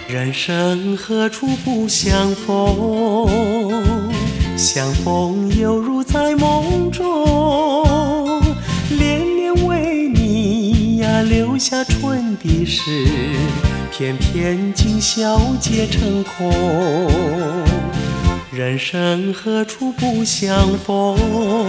人生何处不相逢，相逢犹如在梦中。恋恋为你呀，留下春的诗，偏偏今宵皆成空。人生何处不相逢，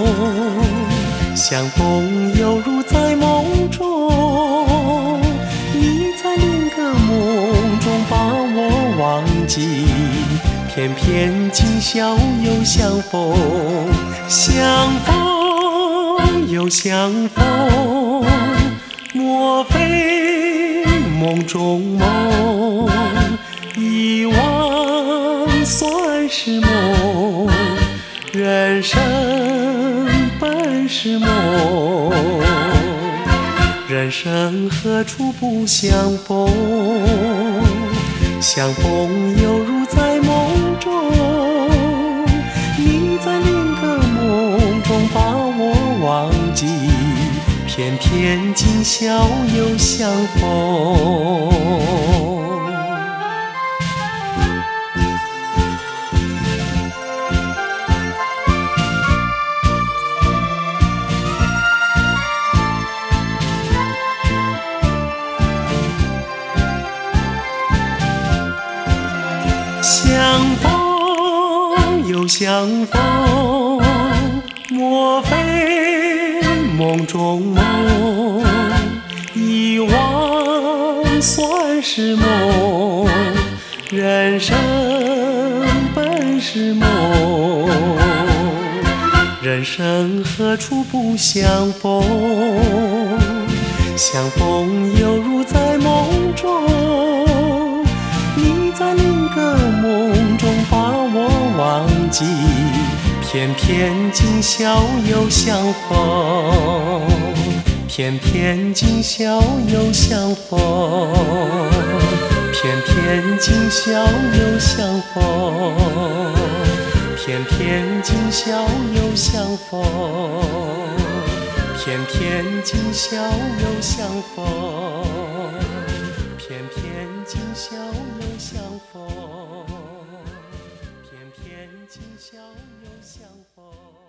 相逢犹如在梦中。你在另个梦中把我忘记，偏偏今宵又相逢。相逢又相逢，莫非梦中梦？遗忘算是梦，人生本是梦。人生何处不相逢，相逢犹如在梦中。你在另个梦中把我忘记，偏偏今宵又相逢。相逢又相逢，莫非梦中梦？遗忘算是梦，人生本是梦。人生何处不相逢，相逢犹如在梦中。你在另个梦中把我忘记，偏偏今宵又相逢，偏偏今宵又相逢，偏偏今宵又相逢，偏偏今宵又相逢，偏偏今宵又相逢，偏偏今宵又相逢，偏偏今宵又相逢。